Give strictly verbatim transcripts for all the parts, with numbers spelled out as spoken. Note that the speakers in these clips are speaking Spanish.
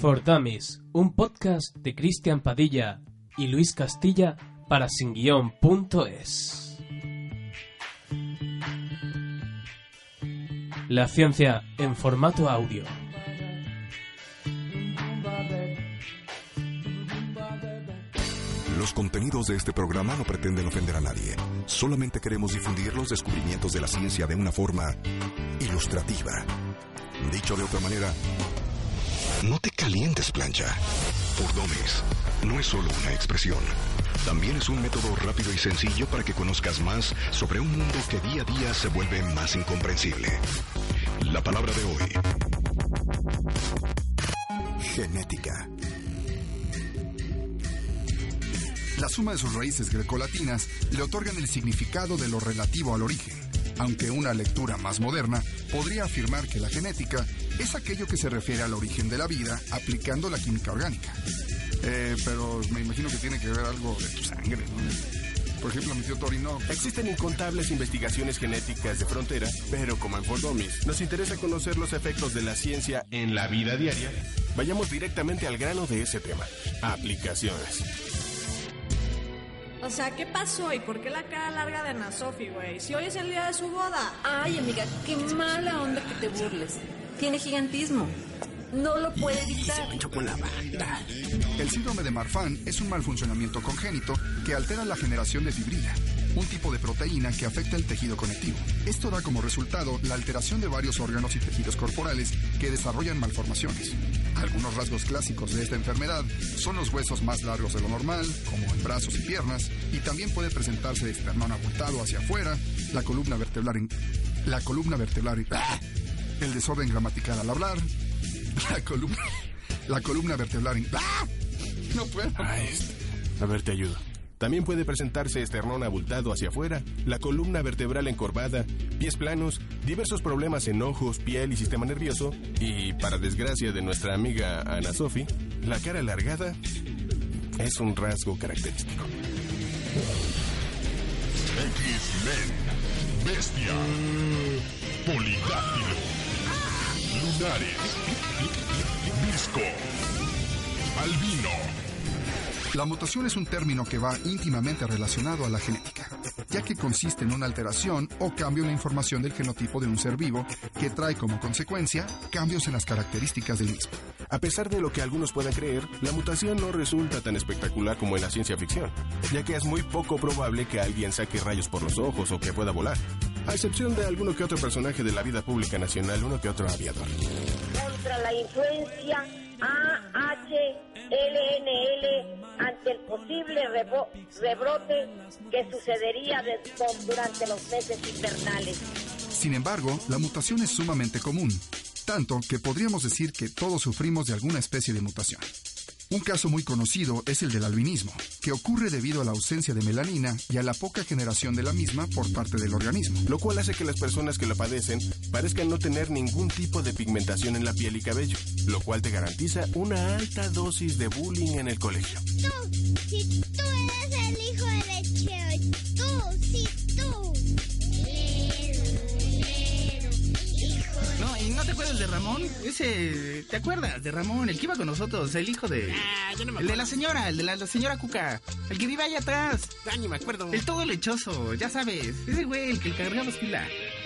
For Dummies, un podcast de Cristian Padilla y Luis Castilla para singuion punto es. La ciencia en formato audio. Los contenidos de este programa no pretenden ofender a nadie. Solamente queremos difundir los descubrimientos de la ciencia de una forma ilustrativa. Dicho de otra manera, no te calientes, plancha. For Dummies no es solo una expresión. También es un método rápido y sencillo para que conozcas más sobre un mundo que día a día se vuelve más incomprensible. La palabra de hoy: genética. La suma de sus raíces grecolatinas le otorgan el significado de lo relativo al origen, aunque una lectura más moderna podría afirmar que la genética es aquello que se refiere al origen de la vida aplicando la química orgánica. Eh, pero me imagino que tiene que ver algo de tu sangre, ¿no? Por ejemplo, mi tío Torino... Existen incontables investigaciones genéticas de frontera, pero como en For Dummies nos interesa conocer los efectos de la ciencia en la vida diaria, vayamos directamente al grano de ese tema: aplicaciones. O sea, ¿qué pasó? ¿Y por qué la cara larga de Ana Sofi, güey? Si hoy es el día de su boda. Ay, amiga, qué mala onda que te burles. Tiene gigantismo. No lo puede evitar. Se manchó con la banda. El síndrome de Marfan es un mal funcionamiento congénito que altera la generación de fibrina, un tipo de proteína que afecta el tejido conectivo. Esto da como resultado la alteración de varios órganos y tejidos corporales que desarrollan malformaciones. Algunos rasgos clásicos de esta enfermedad son los huesos más largos de lo normal, como en brazos y piernas, y también puede presentarse de esternón abultado hacia afuera, la columna vertebral en... la columna vertebral en... ¡Ah! el desorden gramatical al hablar, la columna... la columna vertebral en... ¡Ah! No puedo. Ay, a ver, te ayudo. También puede presentarse esternón abultado hacia afuera, la columna vertebral encorvada, pies planos, diversos problemas en ojos, piel y sistema nervioso, y, para desgracia de nuestra amiga Ana Sofi, la cara alargada es un rasgo característico. X-Men, Bestia, Polidáctilo, Lunares, Visco, Albino. La mutación es un término que va íntimamente relacionado a la genética, ya que consiste en una alteración o cambio en la información del genotipo de un ser vivo que trae como consecuencia cambios en las características del mismo. A pesar de lo que algunos puedan creer, la mutación no resulta tan espectacular como en la ciencia ficción, ya que es muy poco probable que alguien saque rayos por los ojos o que pueda volar, a excepción de alguno que otro personaje de la vida pública nacional, uno que otro aviador. Contra la influencia A H L N L ante el posible rebo- rebrote que sucedería de, durante los meses invernales. Sin embargo, la mutación es sumamente común, tanto que podríamos decir que todos sufrimos de alguna especie de mutación. Un caso muy conocido es el del albinismo, que ocurre debido a la ausencia de melanina y a la poca generación de la misma por parte del organismo. Lo cual hace que las personas que lo padecen parezcan no tener ningún tipo de pigmentación en la piel y cabello, lo cual te garantiza una alta dosis de bullying en el colegio. Tú, si tú eres el hijo de lechero, tú, si tú. No, ¿y no te acuerdas de Ramón? Ese, ¿te acuerdas de Ramón? El que iba con nosotros, el hijo de... Ah, yo no me acuerdo. El de la señora, el de la, la señora Cuca. El que vive allá atrás. Ah, ni me acuerdo. El todo lechoso, ya sabes. Ese güey, el que cargaba fila.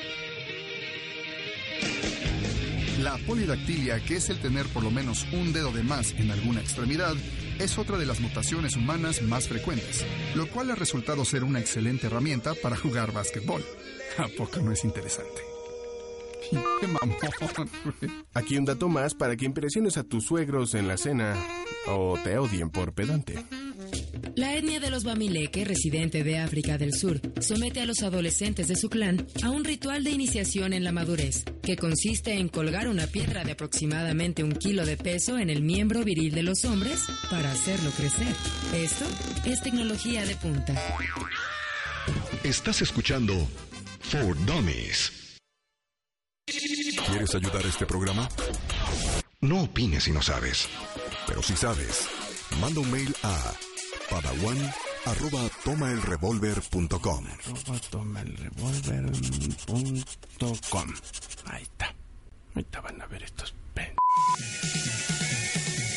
La polidactilia, que es el tener por lo menos un dedo de más en alguna extremidad, es otra de las mutaciones humanas más frecuentes, lo cual ha resultado ser una excelente herramienta para jugar básquetbol. ¿A poco no es interesante? ¡Qué mamón! Aquí un dato más para que impresiones a tus suegros en la cena o te odien por pedante. La etnia de los Bamileke, residente de África del Sur, somete a los adolescentes de su clan a un ritual de iniciación en la madurez, que consiste en colgar una piedra de aproximadamente un kilo de peso en el miembro viril de los hombres para hacerlo crecer. Esto es tecnología de punta. Estás escuchando For Dummies. ¿Quieres ayudar a este programa? No opines si no sabes, pero si sabes, manda un mail a padawan arroba tomaelrevolver punto com. Arroba tomaelrevolver punto com. Ahí está. Ahorita van a ver estos pen...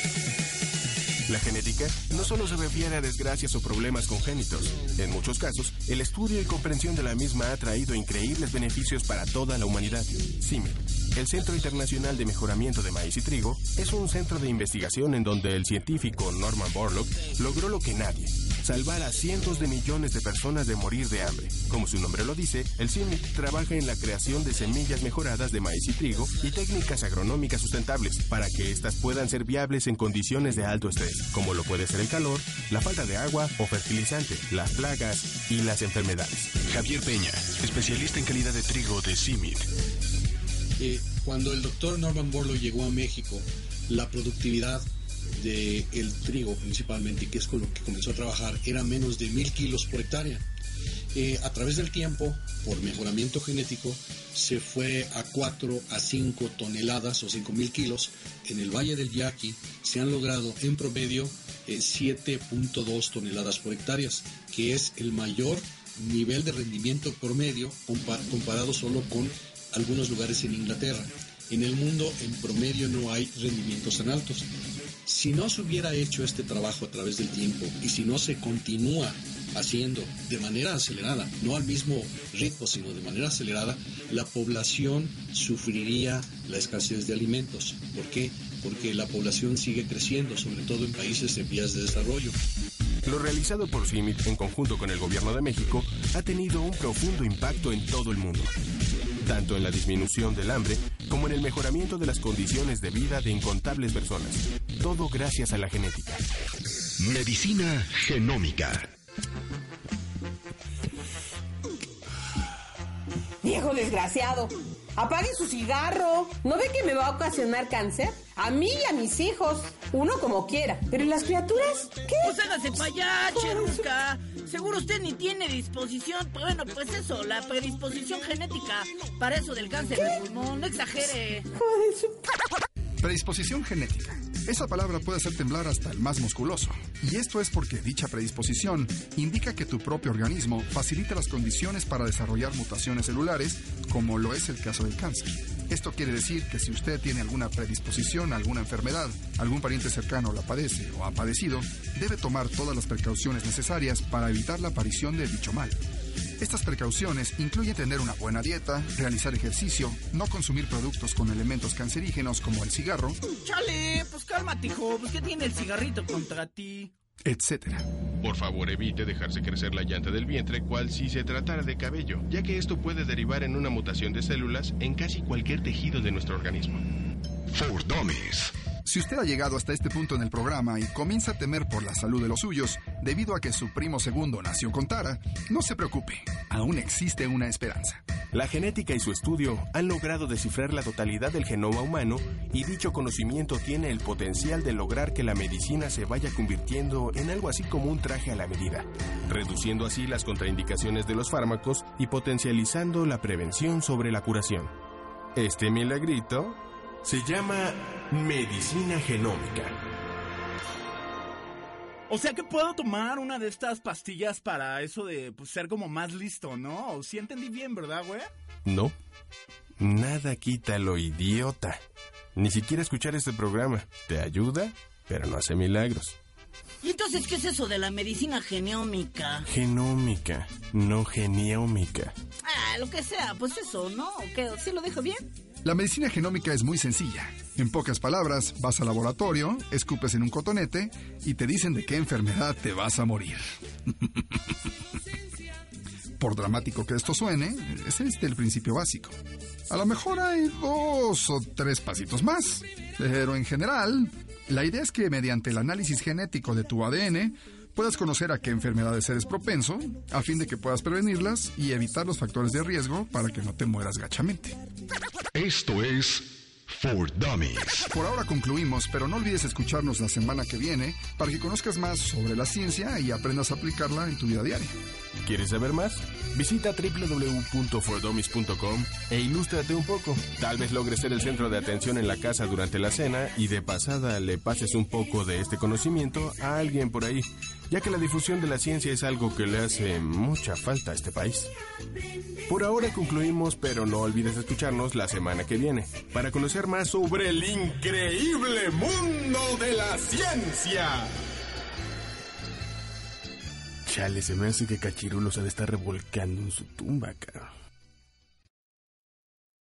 La genética no solo se refiere a desgracias o problemas congénitos. En muchos casos, el estudio y comprensión de la misma ha traído increíbles beneficios para toda la humanidad. CIMMYT, el Centro Internacional de Mejoramiento de Maíz y Trigo, es un centro de investigación en donde el científico Norman Borlaug logró lo que nadie: salvar a cientos de millones de personas de morir de hambre. Como su nombre lo dice, el CIMMYT trabaja en la creación de semillas mejoradas de maíz y trigo y técnicas agronómicas sustentables para que éstas puedan ser viables en condiciones de alto estrés, como lo puede ser el calor, la falta de agua o fertilizante, las plagas y las enfermedades. Javier Peña, especialista en calidad de trigo de CIMMYT. Eh, cuando el doctor Norman Borlaug llegó a México, la productividad del trigo principalmente, que es con lo que comenzó a trabajar, era menos de mil kilos por hectárea. Eh, a través del tiempo, por mejoramiento genético, se fue a cuatro a cinco toneladas o cinco mil kilos. En el Valle del Yaqui se han logrado en promedio eh, siete punto dos toneladas por hectárea, que es el mayor nivel de rendimiento promedio compar- comparado solo con algunos lugares en Inglaterra. En el mundo, en promedio, no hay rendimientos tan altos. Si no se hubiera hecho este trabajo a través del tiempo y si no se continúa haciendo de manera acelerada, no al mismo ritmo, sino de manera acelerada, la población sufriría la escasez de alimentos. ¿Por qué? Porque la población sigue creciendo, sobre todo en países en vías de desarrollo. Lo realizado por CIMMYT en conjunto con el Gobierno de México ha tenido un profundo impacto en todo el mundo, tanto en la disminución del hambre como en el mejoramiento de las condiciones de vida de incontables personas. Todo gracias a la genética. Medicina genómica. Viejo desgraciado, apague su cigarro. ¿No ve que me va a ocasionar cáncer? A mí y a mis hijos. Uno como quiera. ¿Pero y las criaturas? ¿Qué? Pues hágase para allá, Cheruca. Seguro usted ni tiene disposición. Bueno, pues eso, la predisposición genética para eso del cáncer ¿Qué? de pulmón. No exagere. Joder, su... Predisposición genética. Esa palabra puede hacer temblar hasta el más musculoso. Y esto es porque dicha predisposición indica que tu propio organismo facilita las condiciones para desarrollar mutaciones celulares, como lo es el caso del cáncer. Esto quiere decir que si usted tiene alguna predisposición a alguna enfermedad, algún pariente cercano la padece o ha padecido, debe tomar todas las precauciones necesarias para evitar la aparición de dicho mal. Estas precauciones incluyen tener una buena dieta, realizar ejercicio, no consumir productos con elementos cancerígenos como el cigarro. Chale, pues cálmate, hijo. Pues ¿qué tiene el cigarrito contra ti? Etcétera. Por favor, evite dejarse crecer la llanta del vientre cual si se tratara de cabello, ya que esto puede derivar en una mutación de células en casi cualquier tejido de nuestro organismo. For Dummies. Si usted ha llegado hasta este punto en el programa y comienza a temer por la salud de los suyos debido a que su primo segundo nació con tara, no se preocupe, aún existe una esperanza. La genética y su estudio han logrado descifrar la totalidad del genoma humano y dicho conocimiento tiene el potencial de lograr que la medicina se vaya convirtiendo en algo así como un traje a la medida, reduciendo así las contraindicaciones de los fármacos y potencializando la prevención sobre la curación. Este milagrito se llama medicina genómica. O sea que puedo tomar una de estas pastillas para eso de pues, ser como más listo, ¿no? O sí entendí bien, ¿verdad, güey? No, nada quita lo idiota. Ni siquiera escuchar este programa. Te ayuda, pero no hace milagros. ¿Y entonces qué es eso de la medicina genómica? Genómica, no geniómica. Ah, lo que sea, pues eso, ¿no? ¿Qué? ¿Sí lo dejo bien? La medicina genómica es muy sencilla. En pocas palabras, vas al laboratorio, escupes en un cotonete y te dicen de qué enfermedad te vas a morir. Por dramático que esto suene, es este el principio básico. A lo mejor hay dos o tres pasitos más, pero en general, la idea es que mediante el análisis genético de tu A D N puedas conocer a qué enfermedades eres propenso, a fin de que puedas prevenirlas y evitar los factores de riesgo para que no te mueras gachamente. Esto es For Dummies. Por ahora concluimos, pero no olvides escucharnos la semana que viene para que conozcas más sobre la ciencia y aprendas a aplicarla en tu vida diaria. ¿Quieres saber más? Visita doble u doble u doble u punto for dummies punto com e ilústrate un poco. Tal vez logres ser el centro de atención en la casa durante la cena y de pasada le pases un poco de este conocimiento a alguien por ahí, ya que la difusión de la ciencia es algo que le hace mucha falta a este país. Por ahora concluimos, pero no olvides escucharnos la semana que viene para conocer más sobre el increíble mundo de la ciencia. Chale, se me hace que Cachirulo se ha de estar revolcando en su tumba, cara.